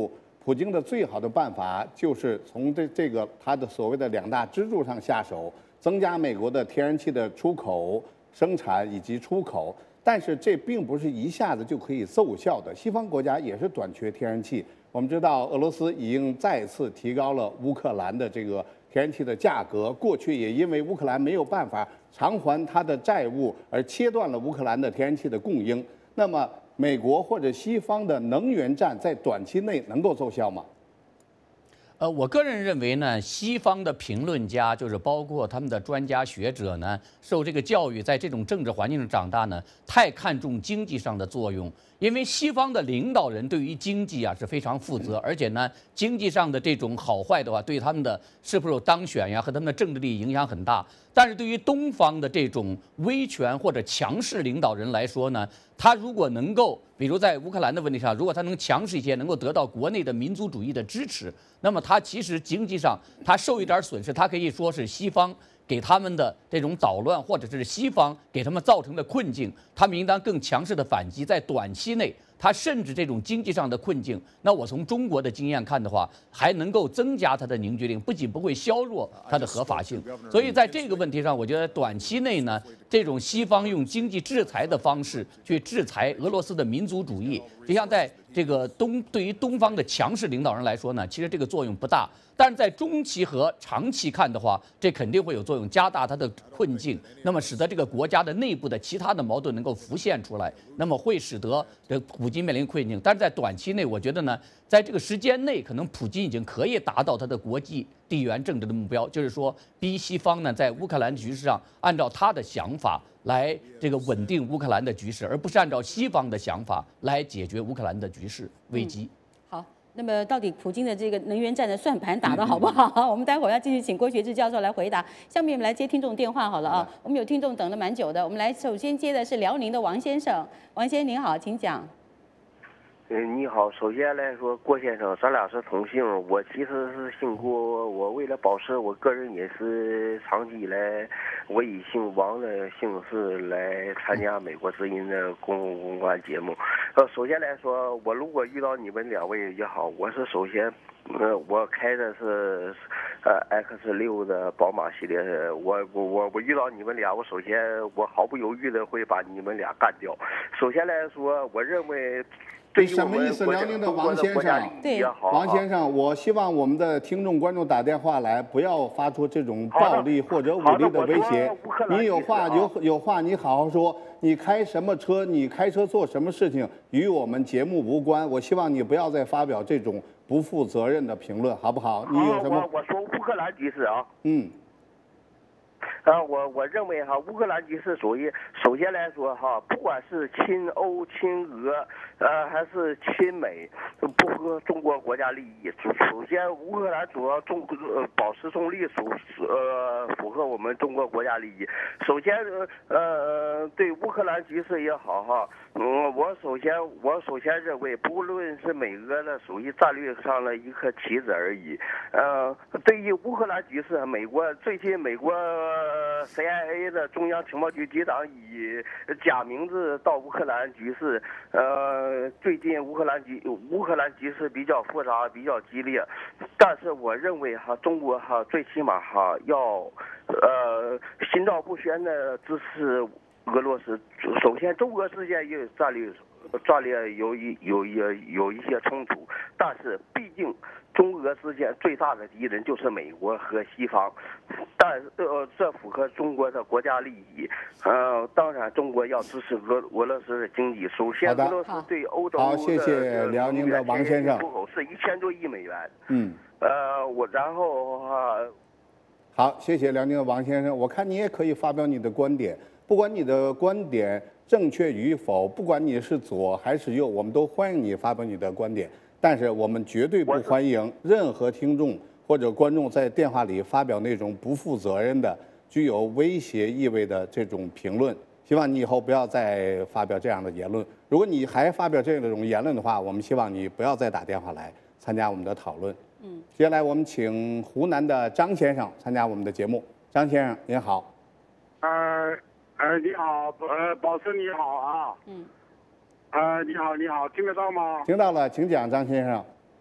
普京的最好的办法就是从这这个他的所谓的两大支柱上下手，增加美国的天然气的出口、生产以及出口。但是这并不是一下子就可以奏效的，西方国家也是短缺天然气。我们知道，俄罗斯已经再次提高了乌克兰的这个天然气的价格。过去也因为乌克兰没有办法偿还它的债务，而切断了乌克兰的天然气的供应。那么，美国或者西方的能源战在短期内能够奏效吗？ 呃，我个人认为呢，西方的评论家，就是包括他们的专家学者呢，受这个教育，在这种政治环境中长大呢，太看重经济上的作用。因为西方的领导人对于经济啊是非常负责，而且呢，经济上的这种好坏的话，对他们的是否有当选呀和他们的政治力影响很大。但是对于东方的这种威权或者强势领导人来说呢，他如果能够，比如在乌克兰的问题上，如果他能强势一些，能够得到国内的民族主义的支持，那么他其实经济上他受一点损失，他可以说是西方给他们的这种捣乱，或者是西方给他们造成的困境，他们应当更强势的反击。在短期内，他甚至这种经济上的困境，那我从中国的经验看的话，还能够增加它的凝聚力，不仅不会削弱它的合法性。所以在这个问题上，我觉得短期内呢，这种西方用经济制裁的方式去制裁俄罗斯的民族主义，实际上在这个东对于东方的强势领导人来说呢，其实这个作用不大。但是在中期和长期看的话，这肯定会有作用，加大它的困境，那么使得这个国家的内部的其他的矛盾能够浮现出来，那么会使得这普京面临困境。但是在短期内，我觉得呢，在这个时间内，可能普京已经可以达到他的国际地缘政治的目标，就是说逼西方呢在乌克兰局势上按照他的想法来这个稳定乌克兰的局势，而不是按照西方的想法来解决乌克兰的局势危机。 嗯那么，到底普京的这个能源战的算盘打得好不好？嗯、我们待会儿要继续请郭学志教授来回答。下面我们来接听众电话好了啊，我们有听众等了蛮久的，我们来首先接的是辽宁的王先生。王先生您好，请讲。 嗯，你好。首先来说，郭先生，咱俩是同姓，我其实是姓郭。我为了保持我个人隐私，长期以来我以姓王的姓氏来参加美国之音的公公关节目。呃，首先来说，我如果遇到你们两位也好，我是首先，呃，我开的是呃 X 六的宝马系列，我我我我遇到你们俩，我首先我毫不犹豫的会把你们俩干掉。首先来说，我认为。 这什么意思？辽宁的王先生， 对， 王先生，我希望我们的听众观众打电话来，不要发出这种暴力或者武力的威胁。你有话有有话，你好好说。你开什么车？你开车做什么事情，与我们节目无关。我希望你不要再发表这种不负责任的评论，好不好？你有什么？ 我我说乌克兰局势啊。 嗯。 啊，我我认为哈，乌克兰局势属于首先来说哈，不管是亲欧、亲俄，呃，还是亲美，不合中国国家利益。首先，乌克兰主要中呃保持中立，属呃符合我们中国国家利益。首先，呃，对乌克兰局势也好哈，嗯，我首先我首先认为，不论是美俄呢，属于战略上的一颗棋子而已。呃，对于乌克兰局势，美国最近美国。呃 C I A 的中央情报局局长以假名字到乌克兰局势，呃，最近乌克兰局乌克兰局势比较复杂，比较激烈，但是我认为哈，中国哈最起码哈要呃心照不宣的支持俄罗斯。首先，中俄之间也有战略战略有一有一有一些冲突，但是毕竟中俄之间最大的敌人就是美国和西方，但呃这符合中国的国家利益。呃，当然中国要支持俄俄罗斯的经济。首先，俄罗斯对欧洲的好，谢谢辽宁的王先生。 出口是一千多亿美元。 嗯。 呃，我然后啊。 好，谢谢辽宁的王先生。我看你也可以发表你的观点，不管你的观点正确与否，不管你是左还是右，我们都欢迎你发表你的观点。但是我们绝对不欢迎任何听众或者观众在电话里发表那种不负责任的、具有威胁意味的这种评论。希望你以后不要再发表这样的言论。如果你还发表这种言论的话，我们希望你不要再打电话来参加我们的讨论。 嗯， 接下来我们请湖南的张先生参加我们的节目。张先生您好。 呃呃，你好，呃，保持你好啊。 嗯。 呃，你好，你好，听得到吗？ 听到了，请讲，张先生。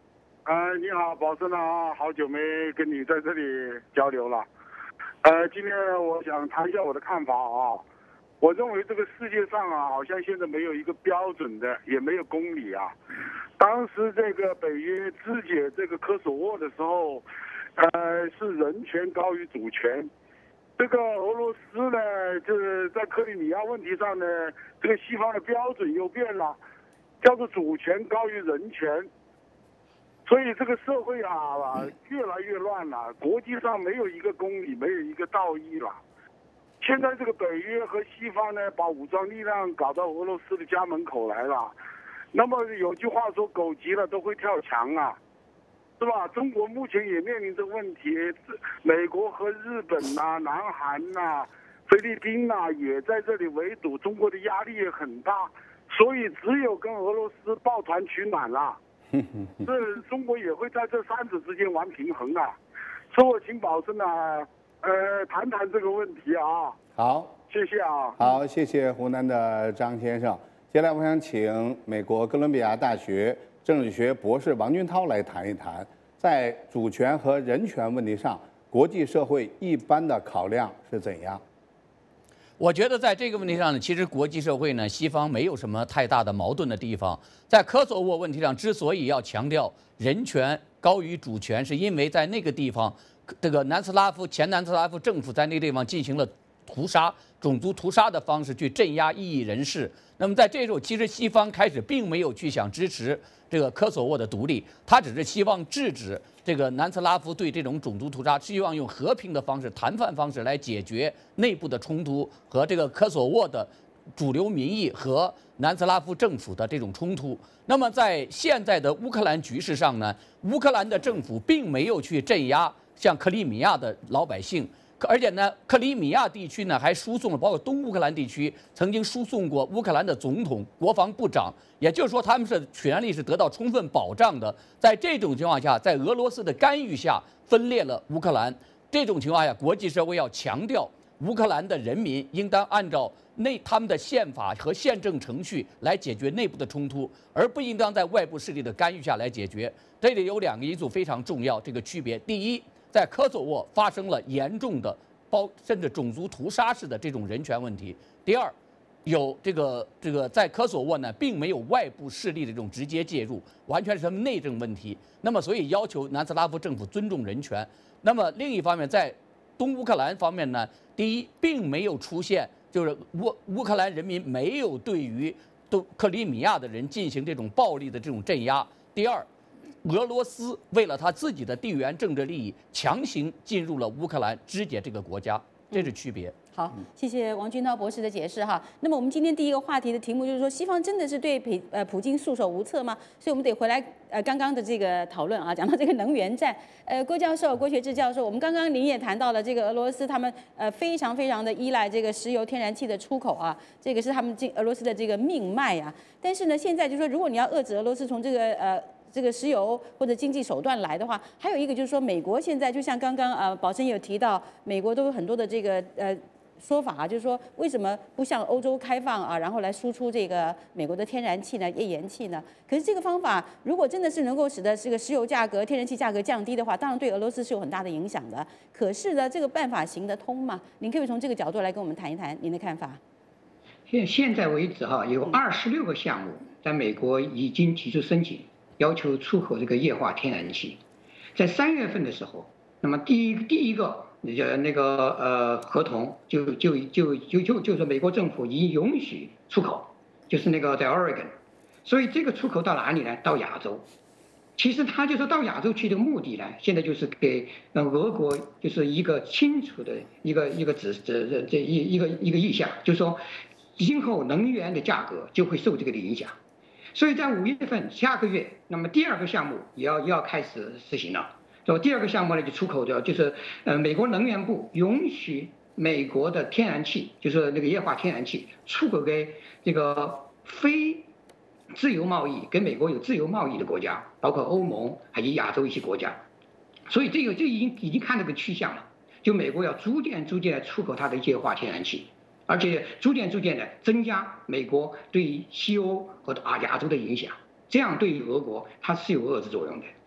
呃，你好，宝生啊，好久没跟你在这里交流了。呃，今天我想谈一下我的看法啊。我认为这个世界上啊，好像现在没有一个标准的，也没有公理啊。当时这个北约肢解这个科索沃的时候，呃，是人权高于主权。这个俄罗斯呢，就是在克里米亚问题上呢，这个西方的标准又变了，叫做主权高于人权。所以这个社会啊，越来越乱了，国际上没有一个公理，没有一个道义了。现在这个北约和西方呢，把武装力量搞到俄罗斯的家门口来了。那么有句话说，狗急了都会跳墙啊，是吧？中国目前也面临这个问题，美国和日本呐、南韩呐、菲律宾呐、也在这里围堵，中国的压力也很大，所以只有跟俄罗斯抱团取暖了。这中国也会在这三者之间玩平衡啊。所以我请保证啊。呃，谈谈这个问题啊。 好， 谢谢啊。 好，谢谢湖南的张先生。接下来我想请美国哥伦比亚大学政治学博士王军涛来谈一谈，在主权和人权问题上，国际社会一般的考量是怎样？ 我觉得在这个问题上呢，其实国际社会呢，西方没有什么太大的矛盾的地方。在科索沃问题上，之所以要强调人权高于主权，是因为在那个地方。这个南斯拉夫前南斯拉夫政府在那个地方进行了屠杀、种族屠杀的方式去镇压异议人士。那么在这时候，其实西方开始并没有去想支持这个科索沃的独立，他只是希望制止这个南斯拉夫对这种种族屠杀，希望用和平的方式、谈判方式来解决内部的冲突和这个科索沃的主流民意和南斯拉夫政府的这种冲突。那么在现在的乌克兰局势上呢，乌克兰的政府并没有去镇压像克里米亚的老百姓，而且呢，克里米亚地区呢还输送了，包括东乌克兰地区曾经输送过乌克兰的总统、国防部长，也就是说他们是权利是得到充分保障的。在这种情况下，在俄罗斯的干预下分裂了乌克兰。这种情况下，国际社会要强调乌克兰的人民应当按照内他们的宪法和宪政程序来解决内部的冲突，而不应当在外部势力的干预下来解决。这里有两个因素非常重要，这个区别：第一，在科索沃发生了严重的包甚至种族屠杀式的这种人权问题；第二，有这个这个在科索沃呢，并没有外部势力的这种直接介入，完全是他们内政问题。那么，所以要求南斯拉夫政府尊重人权。那么另一方面，在东乌克兰方面呢，第一，并没有出现就是乌乌克兰人民没有对于都克里米亚的人进行这种暴力的这种镇压；第二，俄罗斯为了他自己的地缘政治利益，强行进入了乌克兰，肢解这个国家，这是区别。 好，谢谢王军涛博士的解释哈。那么我们今天第一个话题的题目就是说，西方真的是对普呃普京束手无策吗？所以我们得回来呃刚刚的这个讨论啊，讲到这个能源战。呃，郭教授、郭学志教授，我们刚刚您也谈到了这个俄罗斯他们呃非常非常的依赖这个石油天然气的出口啊，这个是他们这俄罗斯的这个命脉啊。但是呢，现在就是说，如果你要遏制俄罗斯从这个呃。这个石油或者经济手段来的话，还有一个就是说，美国现在就像刚刚呃宝生也有提到，美国都有很多的这个呃说法啊，就是说为什么不向欧洲开放啊，然后来输出这个美国的天然气呢、页岩气呢？可是这个方法如果真的是能够使得这个石油价格、天然气价格降低的话，当然对俄罗斯是有很大的影响的。可是呢，这个办法行得通吗？您可以从这个角度来跟我们谈一谈您的看法。 现现在为止哈，有二十六个项目在美国已经提出申请。要求出口这个液化天然气，在三月份的时候，那么第一第一个那个那个呃合同就就就就就就是美国政府已经允许出口，就是那个在 Oregon， 所以这个出口到哪里呢？到亚洲。其实他就是到亚洲去的目的呢，现在就是给呃俄国就是一个清楚的一个一个指指这一一个一个意向，就是说今后能源的价格就会受这个的影响。所以在五月份下个月，那么第二个项目也要也要开始实行了。所以第二个项目呢，就出口的就是呃，美国能源部允许美国的天然气，就是那个液化天然气出口给这个非自由贸易跟美国有自由贸易的国家，包括欧盟还有亚洲一些国家。所以这个这已经已经看这个趋向了，就美国要逐渐逐渐的出口它的液化天然气。而且逐渐逐渐的增加美国对西欧和啊亚洲的影响，这样对于俄国它是有遏制作用的。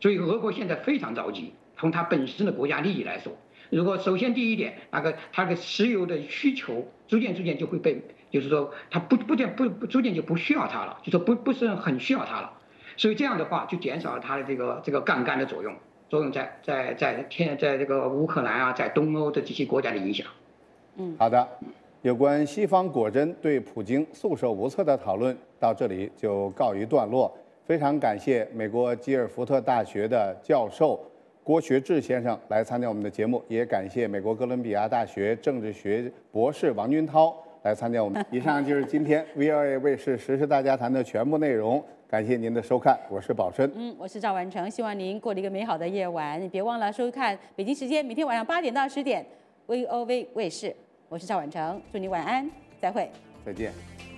所以俄国现在非常着急，从它本身的国家利益来说，如果首先第一点，那个它的石油的需求逐渐逐渐就会被，就是说它不不渐不不逐渐就不需要它了，就说不不是很需要它了，所以这样的话就减少了它的这个这个杠杆的作用，作用在在在天在这个乌克兰啊，在东欧的这些国家的影响。 嗯， 好的，有关西方果真对普京束手无策的讨论到这里就告一段落。非常感谢美国吉尔福特大学的教授郭学志先生来参加我们的节目，也感谢美国哥伦比亚大学政治学博士王军涛来参加我们。以上就是今天 V O A 卫视时事大家谈的全部内容，感谢您的收看，我是宝生。 嗯，我是赵完成，希望您过了一个美好的夜晚。别忘了收看北京时间每天晚上八点到十点 V O A 卫视。我是赵完成，祝你晚安，再会， 再见。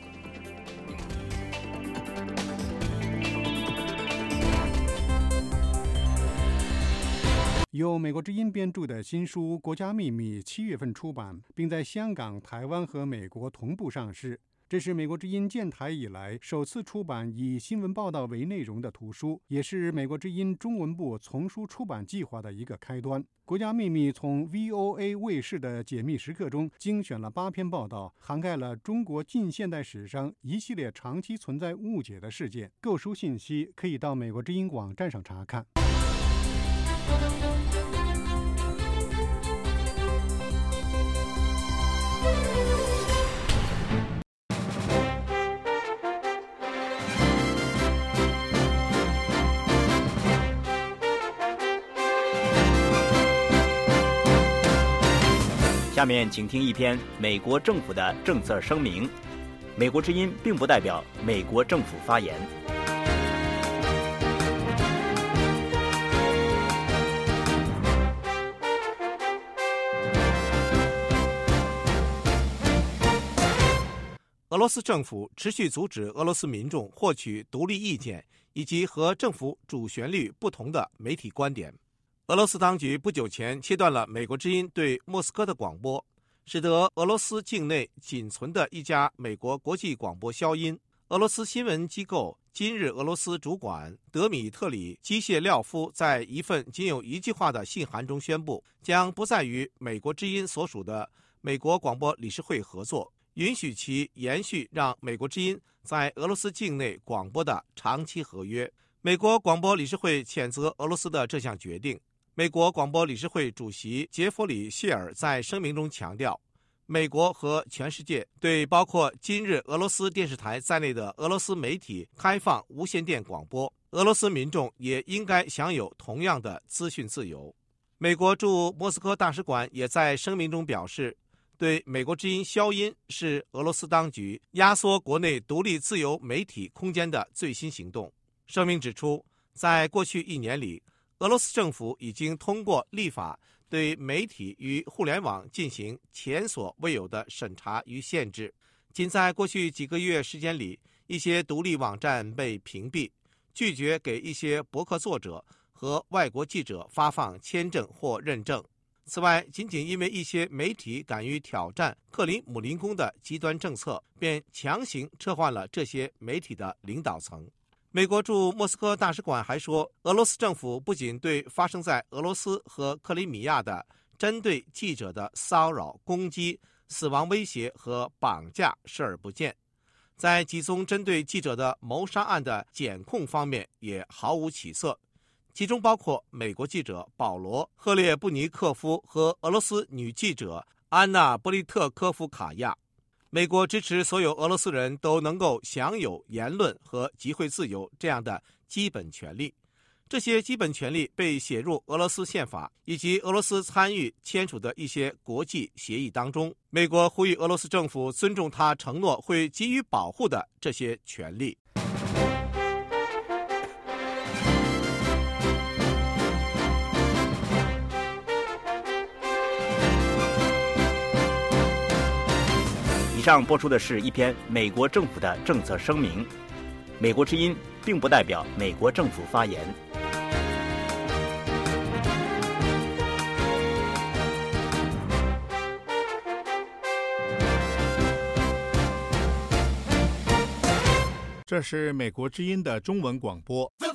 由美国之音编著的新书《国家秘密》七月份出版，并在香港、台湾和美国同步上市。这是美国之音建台以来首次出版以新闻报道为内容的图书，也是美国之音中文部丛书出版计划的一个开端。《国家秘密》从 V O A 卫视的解密时刻中精选了八篇报道，涵盖了中国近现代史上一系列长期存在误解的事件。购书信息可以到美国之音网站上查看。 下面请听一篇美国政府的政策声明。美国之音并不代表美国政府发言。 俄罗斯政府持续阻止俄罗斯民众获取独立意见以及和政府主旋律不同的媒体观点。俄罗斯当局不久前切断了美国之音对莫斯科的广播，使得俄罗斯境内仅存的一家美国国际广播消音。俄罗斯新闻机构今日俄罗斯主管德米特里基谢廖夫在一份仅有一句话的信函中宣布，将不再与美国之音所属的美国广播理事会合作，允许其延续让美国之音在俄罗斯境内广播的长期合约。美国广播理事会谴责俄罗斯的这项决定。美国广播理事会主席杰弗里·谢尔在声明中强调，美国和全世界对包括今日俄罗斯电视台在内的俄罗斯媒体开放无线电广播，俄罗斯民众也应该享有同样的资讯自由。美国驻莫斯科大使馆也在声明中表示，对美国之音消音是俄罗斯当局压缩国内独立自由媒体空间的最新行动。声明指出，在过去一年里，俄罗斯政府已经通过立法对媒体与互联网进行前所未有的审查与限制。仅在过去几个月时间里，一些独立网站被屏蔽，拒绝给一些博客作者和外国记者发放签证或认证。此外，仅仅因为一些媒体敢于挑战克里姆林宫的极端政策，便强行撤换了这些媒体的领导层。美国驻莫斯科大使馆还说，俄罗斯政府不仅对发生在俄罗斯和克里米亚的针对记者的骚扰、攻击、死亡威胁和绑架视而不见，在几宗针对记者的谋杀案的检控方面也毫无起色，其中包括美国记者保罗·赫列布尼克夫和俄罗斯女记者安娜·波利特科夫卡娅。美国支持所有俄罗斯人都能够享有言论和集会自由这样的基本权利。这些基本权利被写入俄罗斯宪法以及俄罗斯参与签署的一些国际协议当中。美国呼吁俄罗斯政府尊重他承诺会给予保护的这些权利。 以上播出的是一篇美国政府的政策声明。美国之音并不代表美国政府发言。 这是美国之音的中文广播。